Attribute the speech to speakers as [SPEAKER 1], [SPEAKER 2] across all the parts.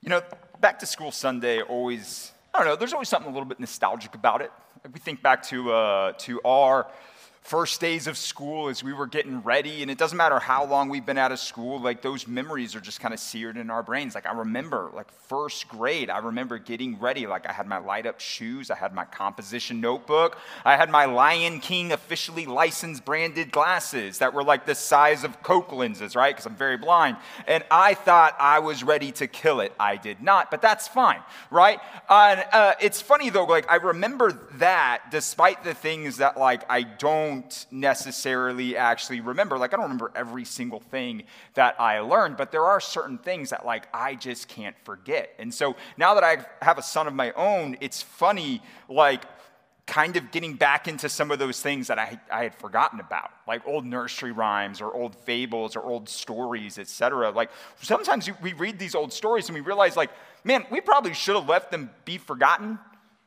[SPEAKER 1] You know, back to school Sunday always, I don't know, there's always something a little bit nostalgic about it. Like we think back to our first days of school as we were getting ready, and it doesn't matter how long we've been out of school, like those memories are just kind of seared in our brains. Like I remember, like first grade, I remember getting ready. Like I had my light up shoes, I had my composition notebook, I had my Lion King officially licensed branded glasses that were like the size of Coke lenses, right? Because I'm very blind. And I thought I was ready to kill it. I did not, but that's fine, right? And it's funny though, like I remember that despite the things that like I don't necessarily actually remember. Like I don't remember every single thing that I learned, but there are certain things that like I just can't forget. And so now that I have a son of my own, it's funny like kind of getting back into some of those things that I had forgotten about, like old nursery rhymes or old fables or old stories, etc. Like sometimes we read these old stories and we realize like, man, we probably should have let them be forgotten.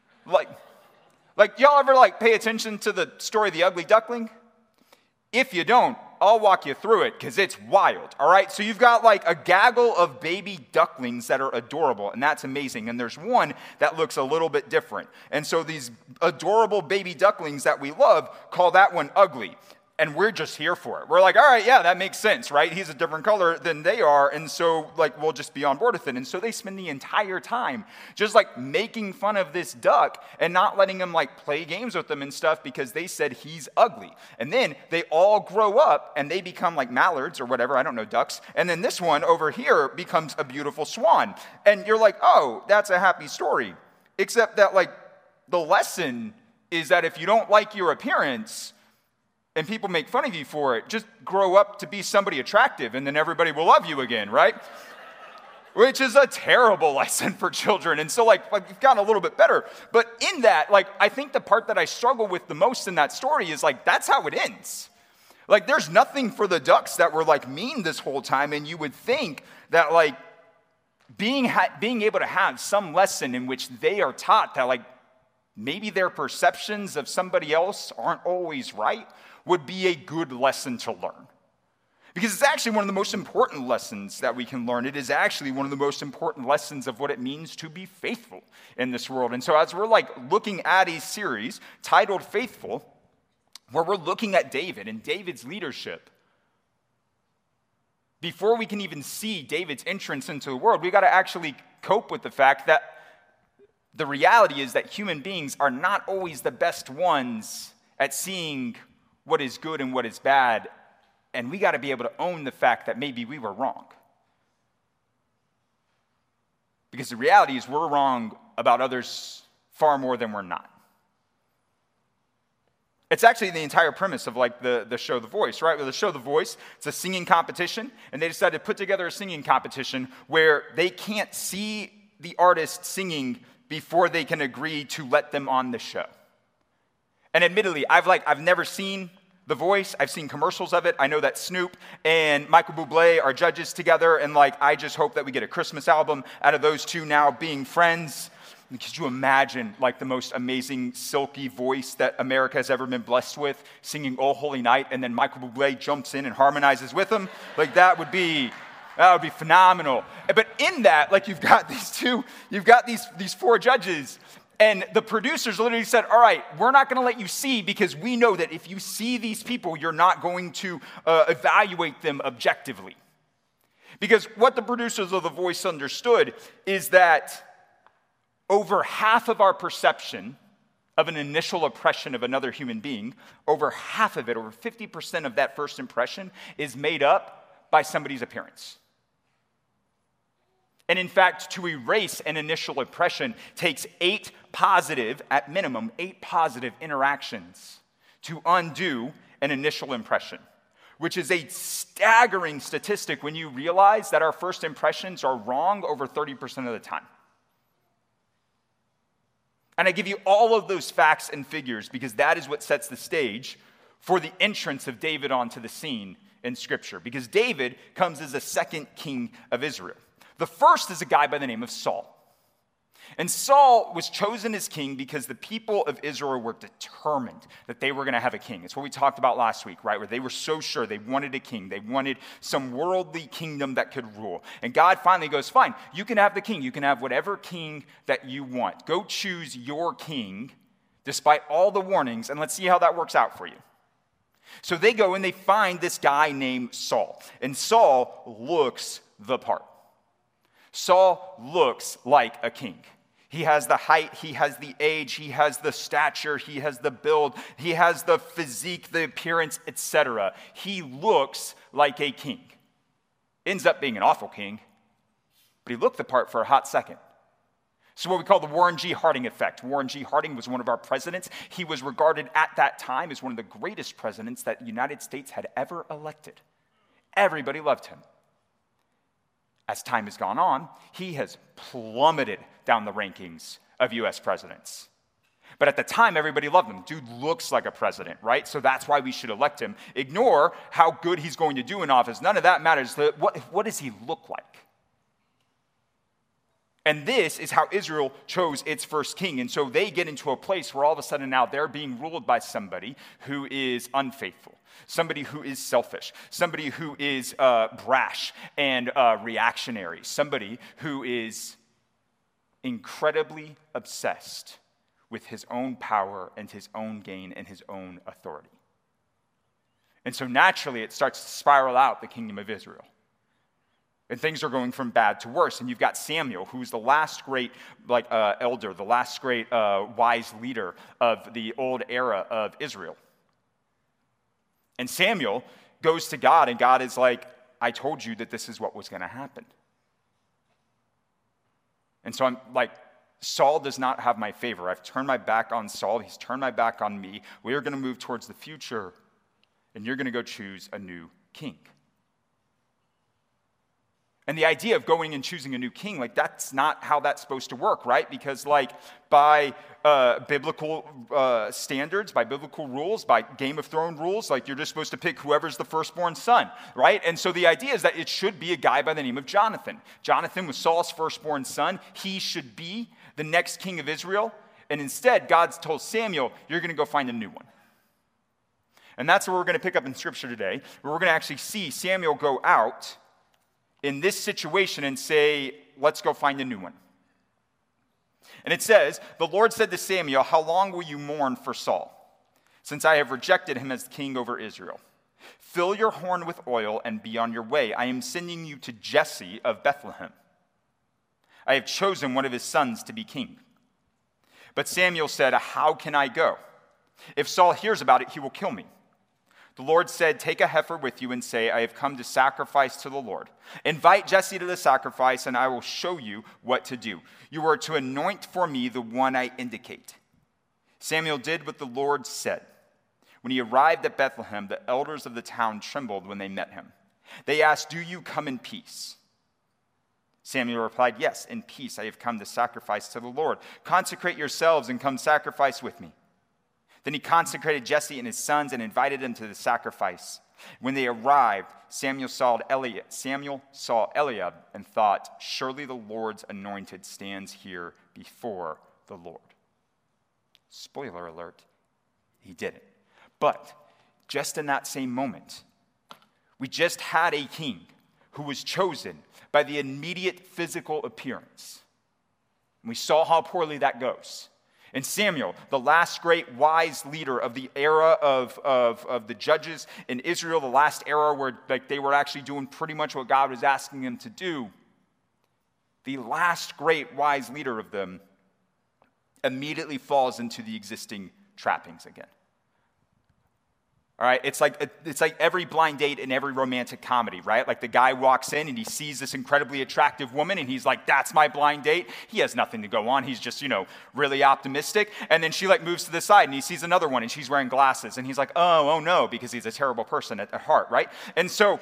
[SPEAKER 1] Like y'all ever like pay attention to the story of the ugly duckling? If you don't, I'll walk you through it because it's wild, all right? So you've got like a gaggle of baby ducklings that are adorable, and that's amazing. And there's one that looks a little bit different. And so these adorable baby ducklings that we love call that one ugly. And we're just here for it. We're like, all right, yeah, that makes sense, right? He's a different color than they are, and so like we'll just be on board with it. And so they spend the entire time just like making fun of this duck and not letting him like play games with them and stuff because they said he's ugly. And then they all grow up and they become like mallards or whatever, I don't know, ducks. And then this one over here becomes a beautiful swan. And you're like, oh, that's a happy story. Except that like the lesson is that if you don't like your appearance, and people make fun of you for it, just grow up to be somebody attractive and then everybody will love you again, right? Which is a terrible lesson for children. And so like we've gotten a little bit better. But in that, like I think the part that I struggle with the most in that story is like that's how it ends. Like there's nothing for the ducks that were like mean this whole time, and you would think that like being able to have some lesson in which they are taught that like maybe their perceptions of somebody else aren't always right would be a good lesson to learn. Because it's actually one of the most important lessons that we can learn. It is actually one of the most important lessons of what it means to be faithful in this world. And so as we're like looking at a series titled Faithful, where we're looking at David and David's leadership, before we can even see David's entrance into the world, we got to actually cope with the fact that the reality is that human beings are not always the best ones at seeing what is good and what is bad, and we got to be able to own the fact that maybe we were wrong. Because the reality is we're wrong about others far more than we're not. It's actually the entire premise of like the show The Voice, right? Well, the show The Voice, it's a singing competition, and they decided to put together a singing competition where they can't see the artist singing before they can agree to let them on the show. And admittedly, I've never seen The Voice. I've seen commercials of it. I know that Snoop and Michael Bublé are judges together, and like I just hope that we get a Christmas album out of those two now being friends. Could you imagine like the most amazing silky voice that America has ever been blessed with, singing "Oh Holy Night," and then Michael Bublé jumps in and harmonizes with them? Like that would be phenomenal. But in that, like you've got these four judges. And the producers literally said, all right, we're not going to let you see because we know that if you see these people, you're not going to evaluate them objectively. Because what the producers of The Voice understood is that over half of our perception of an initial impression of another human being, over half of it, over 50% of that first impression is made up by somebody's appearance. And in fact, to erase an initial impression takes 8 positive, at minimum, 8 positive interactions to undo an initial impression, which is a staggering statistic when you realize that our first impressions are wrong over 30% of the time. And I give you all of those facts and figures because that is what sets the stage for the entrance of David onto the scene in Scripture. Because David comes as the second king of Israel. The first is a guy by the name of Saul. And Saul was chosen as king because the people of Israel were determined that they were going to have a king. It's what we talked about last week, right? Where they were so sure they wanted a king. They wanted some worldly kingdom that could rule. And God finally goes, fine, you can have the king. You can have whatever king that you want. Go choose your king despite all the warnings, and let's see how that works out for you. So they go and they find this guy named Saul. And Saul looks the part. Saul looks like a king. He has the height, he has the age, he has the stature, he has the build, he has the physique, the appearance, etc. He looks like a king. Ends up being an awful king, but he looked the part for a hot second. So what we call the Warren G. Harding effect. Warren G. Harding was one of our presidents. He was regarded at that time as one of the greatest presidents that the United States had ever elected. Everybody loved him. As time has gone on, he has plummeted down the rankings of U.S. presidents. But at the time, everybody loved him. Dude looks like a president, right? So that's why we should elect him. Ignore how good he's going to do in office. None of that matters. What does he look like? And this is how Israel chose its first king. And so they get into a place where all of a sudden now they're being ruled by somebody who is unfaithful, somebody who is selfish, somebody who is brash and reactionary, somebody who is incredibly obsessed with his own power and his own gain and his own authority. And so naturally it starts to spiral out the kingdom of Israel. And things are going from bad to worse. And you've got Samuel, who's the last great elder, the last great wise leader of the old era of Israel. And Samuel goes to God, and God is like, I told you that this is what was going to happen. And so I'm like, Saul does not have my favor. I've turned my back on Saul. He's turned my back on me. We are going to move towards the future, and you're going to go choose a new king. And the idea of going and choosing a new king, that's not how that's supposed to work, right? Because by biblical standards, by biblical rules, by Game of Thrones rules, you're just supposed to pick whoever's the firstborn son, right? And so the idea is that it should be a guy by the name of Jonathan. Jonathan was Saul's firstborn son. He should be the next king of Israel. And instead, God's told Samuel, you're going to go find a new one. And that's what we're going to pick up in Scripture today, where we're going to actually see Samuel go out in this situation and say, let's go find a new one. And it says, the Lord said to Samuel, how long will you mourn for Saul, since I have rejected him as king over Israel? Fill your horn with oil and be on your way. I am sending you to Jesse of Bethlehem. I have chosen one of his sons to be king. But Samuel said, how can I go? If Saul hears about it, he will kill me. The Lord said, take a heifer with you and say, I have come to sacrifice to the Lord. Invite Jesse to the sacrifice, and I will show you what to do. You are to anoint for me the one I indicate. Samuel did what the Lord said. When he arrived at Bethlehem, the elders of the town trembled when they met him. They asked, do you come in peace? Samuel replied, yes, in peace I have come to sacrifice to the Lord. Consecrate yourselves and come sacrifice with me. Then he consecrated Jesse and his sons and invited them to the sacrifice. When they arrived, Samuel saw Eliab and thought, surely the Lord's anointed stands here before the Lord. Spoiler alert, he didn't. But just in that same moment, we just had a king who was chosen by the immediate physical appearance. And we saw how poorly that goes. And Samuel, the last great wise leader of the era of the judges in Israel, the last era where they were actually doing pretty much what God was asking them to do, the last great wise leader of them immediately falls into the existing trappings again. All right, it's like every blind date in every romantic comedy, right? Like the guy walks in and he sees this incredibly attractive woman and he's like, that's my blind date. He has nothing to go on. He's just, really optimistic. And then she moves to the side and he sees another one and she's wearing glasses. And he's like, oh no, because he's a terrible person at heart, right? And so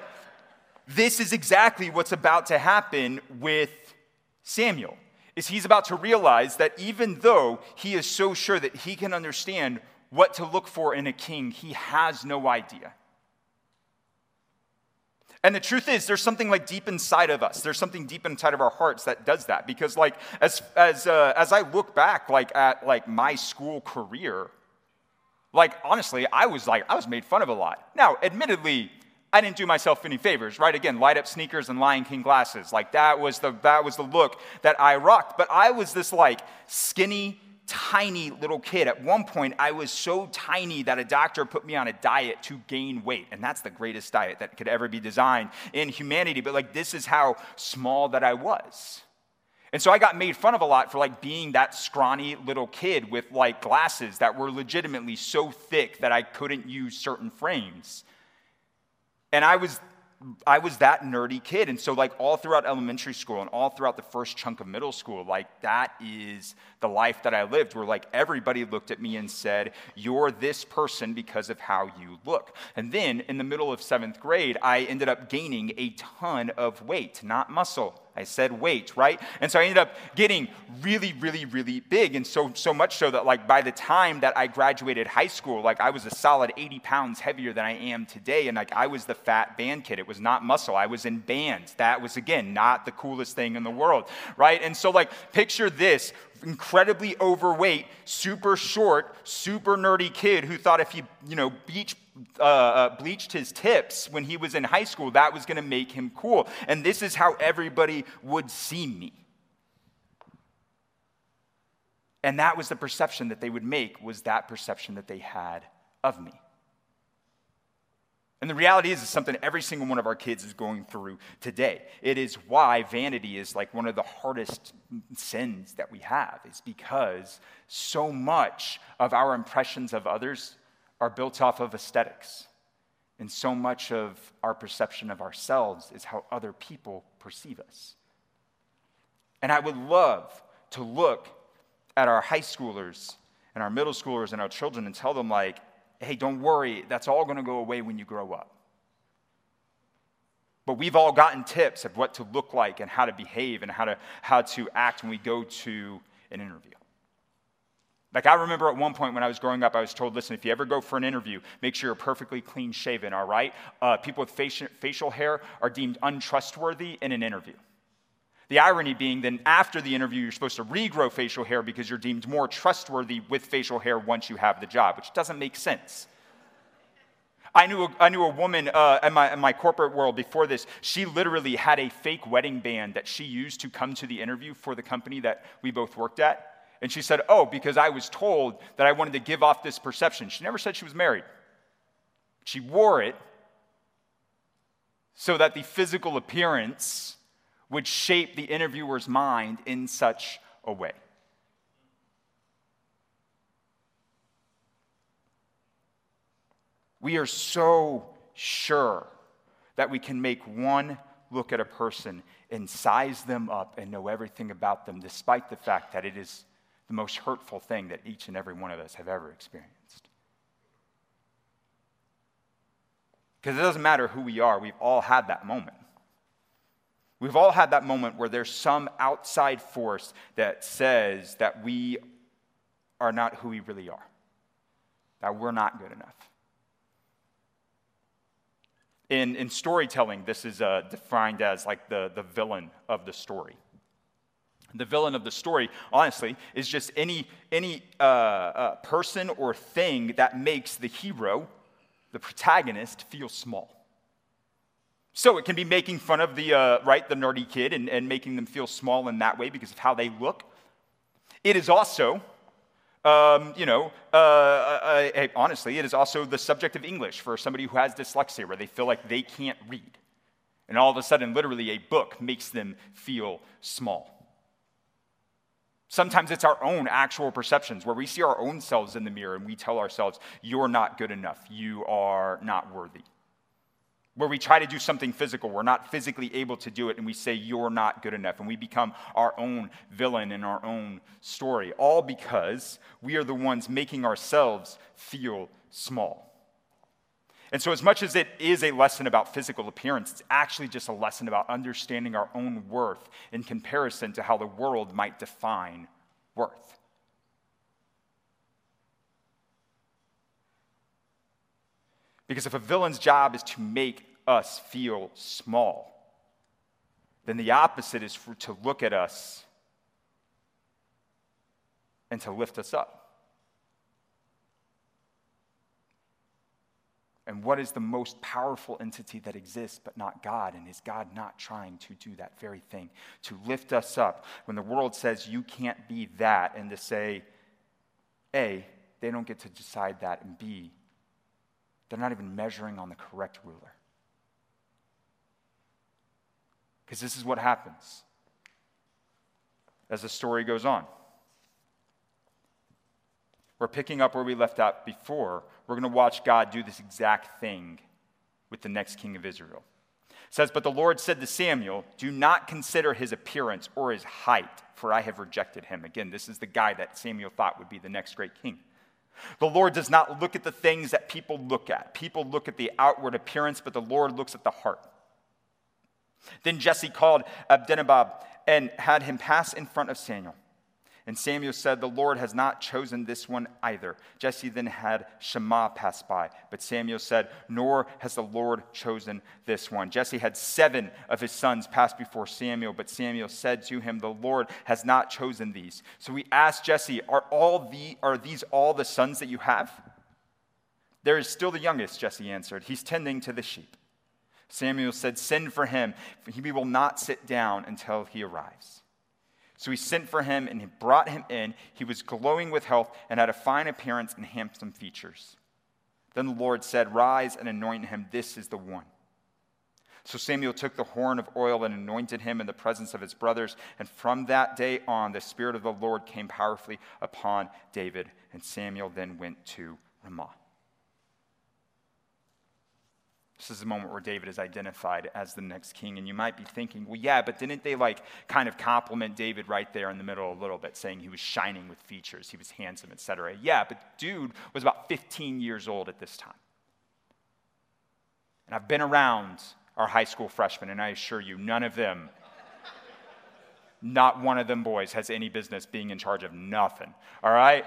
[SPEAKER 1] this is exactly what's about to happen with Samuel, is he's about to realize that even though he is so sure that he can understand what to look for in a king, he has no idea. And the truth is, there's something like deep inside of us. There's something deep inside of our hearts that does that. Because like as I look back like at like my school career, like honestly, I was made fun of a lot. Now, admittedly, I didn't do myself any favors, right? Again, light up sneakers and Lion King glasses. Like that was the look that I rocked. But I was this like skinny, tiny little kid. At one point, I was so tiny that a doctor put me on a diet to gain weight. And that's the greatest diet that could ever be designed in humanity. But like, this is how small that I was. And so I got made fun of a lot for like being that scrawny little kid with like glasses that were legitimately so thick that I couldn't use certain frames. And I was that nerdy kid. And so like all throughout elementary school and all throughout the first chunk of middle school, like that is the life that I lived, where like everybody looked at me and said, you're this person because of how you look. And then in the middle of 7th grade, I ended up gaining a ton of weight, not muscle. I said weight, right? And so I ended up getting really, really, really big. And so much so that like by the time that I graduated high school, like I was a solid 80 pounds heavier than I am today. And like I was the fat band kid. It was not muscle. I was in bands. That was, again, not the coolest thing in the world, right? And so like picture this incredibly overweight, super short, super nerdy kid who thought if he, bleached his tips when he was in high school, that was going to make him cool. And this is how everybody would see me. And that was the perception that they would make, was that perception that they had of me. And the reality is something every single one of our kids is going through today. It is why vanity is like one of the hardest sins that we have. It's because so much of our impressions of others are built off of aesthetics. And so much of our perception of ourselves is how other people perceive us. And I would love to look at our high schoolers and our middle schoolers and our children and tell them like, hey, don't worry, that's all going to go away when you grow up. But we've all gotten tips of what to look like and how to behave and how to act when we go to an interview. Like I remember at one point when I was growing up, I was told, listen, if you ever go for an interview, make sure you're perfectly clean shaven, all right? People with facial hair are deemed untrustworthy in an interview. The irony being then after the interview, you're supposed to regrow facial hair because you're deemed more trustworthy with facial hair once you have the job, which doesn't make sense. I knew a woman in my corporate world before this. She literally had a fake wedding band that she used to come to the interview for the company that we both worked at. And she said, because I was told that I wanted to give off this perception. She never said she was married. She wore it so that the physical appearance would shape the interviewer's mind in such a way. We are so sure that we can make one look at a person and size them up and know everything about them, despite the fact that it is the most hurtful thing that each and every one of us have ever experienced. Because it doesn't matter who we are, we've all had that moment. We've all had that moment where there's some outside force that says that we are not who we really are, that we're not good enough. In storytelling, this is defined as like the villain of the story. The villain of the story, honestly, is just any person or thing that makes the hero, the protagonist, feel small. So it can be making fun of the nerdy kid and making them feel small in that way because of how they look. It is also, honestly, it is also the subject of English for somebody who has dyslexia, where they feel like they can't read. And all of a sudden, literally, a book makes them feel small. Sometimes it's our own actual perceptions, where we see our own selves in the mirror and we tell ourselves, you're not good enough, you are not worthy. Where we try to do something physical, we're not physically able to do it, and we say, you're not good enough. And we become our own villain in our own story, all because we are the ones making ourselves feel small. And so as much as it is a lesson about physical appearance, it's actually just a lesson about understanding our own worth in comparison to how the world might define worth. Because if a villain's job is to make us feel small, then the opposite is to look at us and to lift us up. And what is the most powerful entity that exists but not God? And is God not trying to do that very thing? To lift us up when the world says you can't be that, and to say, A, they don't get to decide that, and B, they're not even measuring on the correct ruler. Because this is what happens as the story goes on. We're picking up where we left out before. We're going to watch God do this exact thing with the next king of Israel. It says, but the Lord said to Samuel, do not consider his appearance or his height, for I have rejected him. Again, this is the guy that Samuel thought would be the next great king. The Lord does not look at the things that people look at. People look at the outward appearance, but the Lord looks at the heart. Then Jesse called Abinadab and had him pass in front of Samuel. And Samuel said, the Lord has not chosen this one either. Jesse then had Shammah pass by. But Samuel said, nor has the Lord chosen this one. Jesse had 7 of his sons pass before Samuel. But Samuel said to him, the Lord has not chosen these. So he asked Jesse, are these all the sons that you have? There is still the youngest, Jesse answered. He's tending to the sheep. Samuel said, send for him, for he will not sit down until he arrives. So he sent for him, and he brought him in. He was glowing with health and had a fine appearance and handsome features. Then the Lord said, rise and anoint him. This is the one. So Samuel took the horn of oil and anointed him in the presence of his brothers. And from that day on, the Spirit of the Lord came powerfully upon David. And Samuel then went to Ramah. This is the moment where David is identified as the next king. And you might be thinking, well, yeah, but didn't they kind of compliment David right there in the middle a little bit, saying he was shining with features, he was handsome, etc. Yeah, but dude was about 15 years old at this time. And I've been around our high school freshmen, and I assure you, none of them, not one of them boys has any business being in charge of nothing, all right?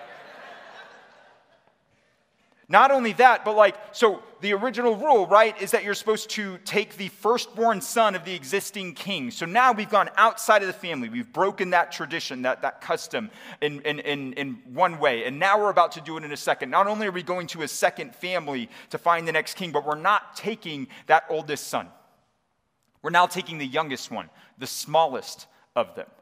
[SPEAKER 1] Not only that, but so the original rule, right, is that you're supposed to take the firstborn son of the existing king. So now we've gone outside of the family. We've broken that tradition, that custom in one way. And now we're about to do it in a second. Not only are we going to a second family to find the next king, but we're not taking that oldest son. We're now taking the youngest one, the smallest of them.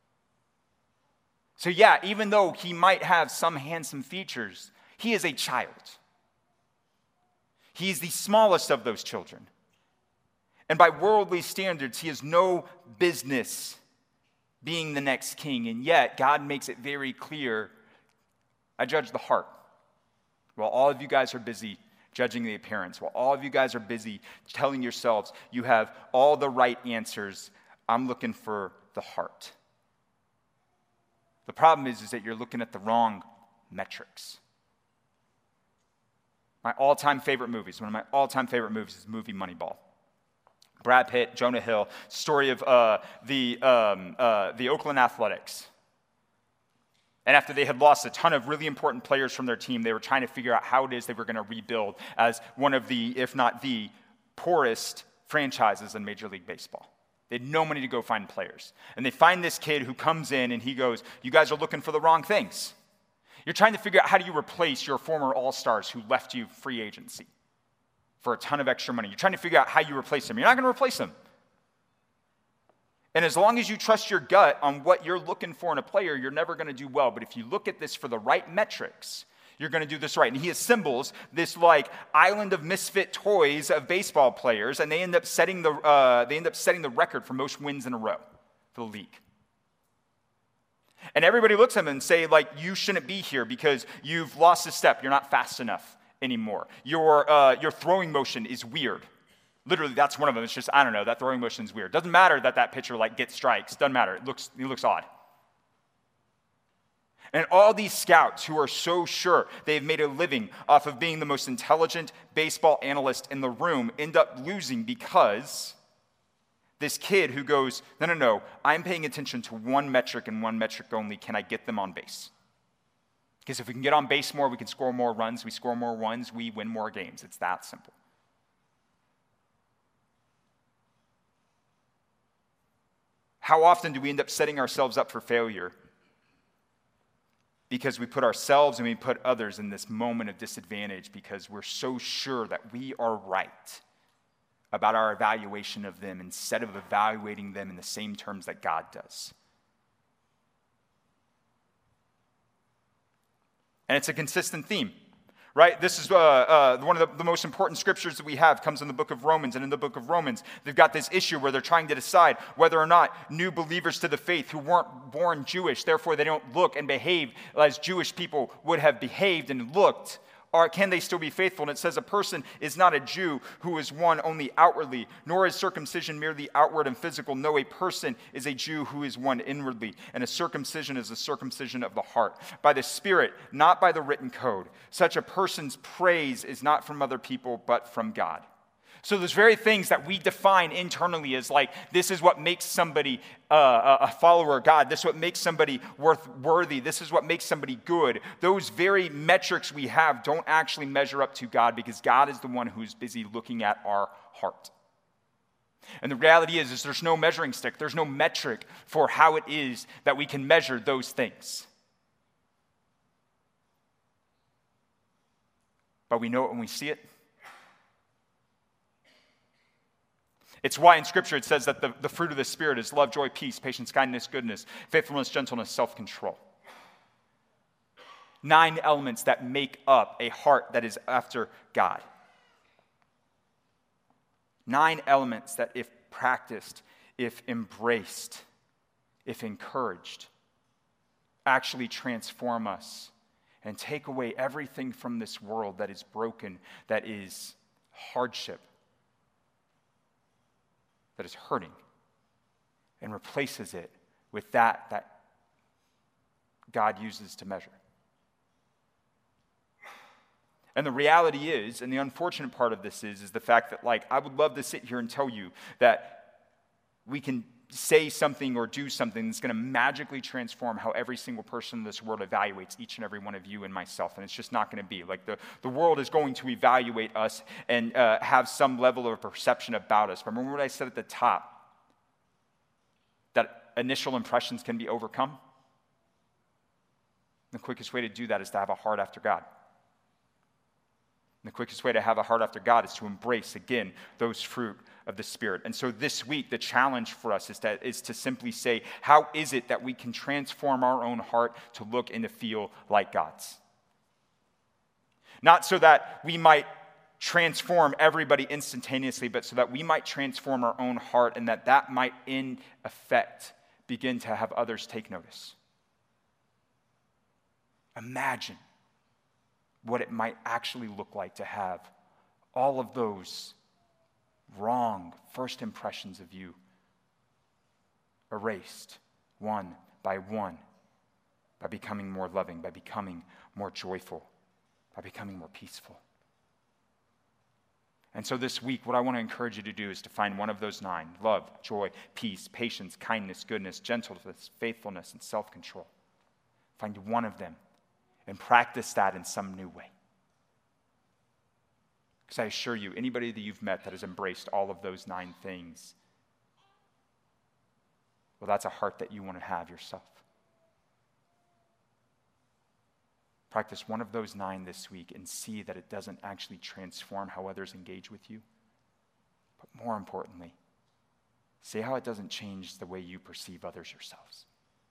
[SPEAKER 1] So yeah, even though he might have some handsome features, he is a child. He is the smallest of those children. And by worldly standards, he has no business being the next king. And yet, God makes it very clear, I judge the heart. While all of you guys are busy judging the appearance, while all of you guys are busy telling yourselves you have all the right answers, I'm looking for the heart. The problem is that you're looking at the wrong metrics. One of my all-time favorite movies is the movie Moneyball. Brad Pitt, Jonah Hill, story of the Oakland Athletics. And after they had lost a ton of really important players from their team, they were trying to figure out how it is they were going to rebuild as one of the, if not the, poorest franchises in Major League Baseball. They had no money to go find players. And they find this kid who comes in and he goes, you guys are looking for the wrong things. You're trying to figure out how do you replace your former all-stars who left you free agency for a ton of extra money. You're trying to figure out how you replace them. You're not going to replace them. And as long as you trust your gut on what you're looking for in a player, you're never going to do well. But if you look at this for the right metrics, you're going to do this right. And he assembles this island of misfit toys of baseball players, and they end up setting the record for most wins in a row for the league. And everybody looks at him and say, you shouldn't be here because you've lost a step. You're not fast enough anymore. Your throwing motion is weird. Literally, that's one of them. It's just, I don't know, that throwing motion is weird. Doesn't matter that pitcher gets strikes. Doesn't matter. He looks odd. And all these scouts who are so sure they've made a living off of being the most intelligent baseball analyst in the room end up losing because this kid who goes, no, I'm paying attention to one metric and one metric only. Can I get them on base? Because if we can get on base more, we can score more runs. We score more runs, we win more games. It's that simple. How often do we end up setting ourselves up for failure? Because we put ourselves and we put others in this moment of disadvantage because we're so sure that we are right about our evaluation of them instead of evaluating them in the same terms that God does. And it's a consistent theme, right? This is one of the most important scriptures that we have comes in the book of Romans. And in the book of Romans, they've got this issue where they're trying to decide whether or not new believers to the faith who weren't born Jewish, therefore they don't look and behave as Jewish people would have behaved and looked, or can they still be faithful? And it says a person is not a Jew who is one only outwardly, nor is circumcision merely outward and physical. No, a person is a Jew who is one inwardly, and a circumcision is a circumcision of the heart, by the Spirit, not by the written code. Such a person's praise is not from other people, but from God. So those very things that we define internally as like, this is what makes somebody a follower of God. This is what makes somebody worthy. This is what makes somebody good. Those very metrics we have don't actually measure up to God because God is the one who's busy looking at our heart. And the reality is there's no measuring stick. There's no metric for how it is that we can measure those things. But we know it when we see it. It's why in Scripture it says that the fruit of the Spirit is love, joy, peace, patience, kindness, goodness, faithfulness, gentleness, self-control. 9 elements that make up a heart that is after God. 9 elements that if practiced, if embraced, if encouraged, actually transform us and take away everything from this world that is broken, that is hardship, that is hurting, and replaces it with that God uses to measure. And the reality is, and the unfortunate part of this is the fact that, like, I would love to sit here and tell you that we can say something or do something that's going to magically transform how every single person in this world evaluates each and every one of you and myself. And it's just not going to be. Like, the world is going to evaluate us and have some level of perception about us. Remember what I said at the top? That initial impressions can be overcome? The quickest way to do that is to have a heart after God. And the quickest way to have a heart after God is to embrace, again, those fruit of the Spirit. And so this week, the challenge for us is to simply say, how is it that we can transform our own heart to look and to feel like God's? Not so that we might transform everybody instantaneously, but so that we might transform our own heart and that might, in effect, begin to have others take notice. Imagine what it might actually look like to have all of those wrong first impressions of you erased one by becoming more loving, by becoming more joyful, by becoming more peaceful. And so this week, what I want to encourage you to do is to find one of those 9: love, joy, peace, patience, kindness, goodness, gentleness, faithfulness, and self-control. Find one of them and practice that in some new way. Because I assure you, anybody that you've met that has embraced all of those 9 things, well, that's a heart that you want to have yourself. Practice one of those 9 this week and see that it doesn't actually transform how others engage with you. But more importantly, see how it doesn't change the way you perceive others yourselves.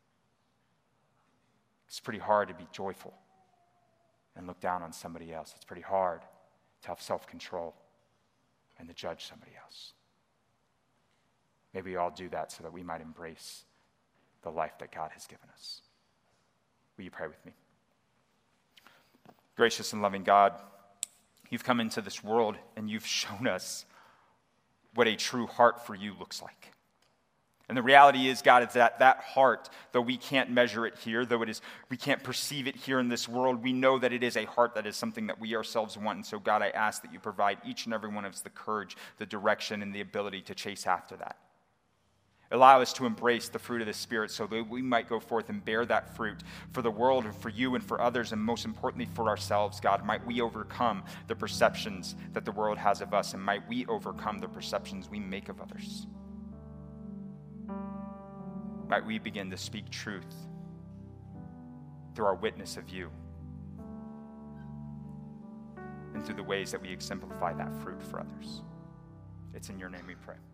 [SPEAKER 1] It's pretty hard to be joyful and look down on somebody else. It's pretty hard to have self-control and to judge somebody else. Maybe we all do that so that we might embrace the life that God has given us. Will you pray with me? Gracious and loving God, you've come into this world and you've shown us what a true heart for you looks like. And the reality is, God, is that heart, though we can't measure it here, though we can't perceive it here in this world, we know that it is a heart that is something that we ourselves want. And so, God, I ask that you provide each and every one of us the courage, the direction, and the ability to chase after that. Allow us to embrace the fruit of the Spirit so that we might go forth and bear that fruit for the world and for you and for others, and most importantly for ourselves, God. Might we overcome the perceptions that the world has of us, and might we overcome the perceptions we make of others. might we begin to speak truth through our witness of you and through the ways that we exemplify that fruit for others. It's in your name we pray.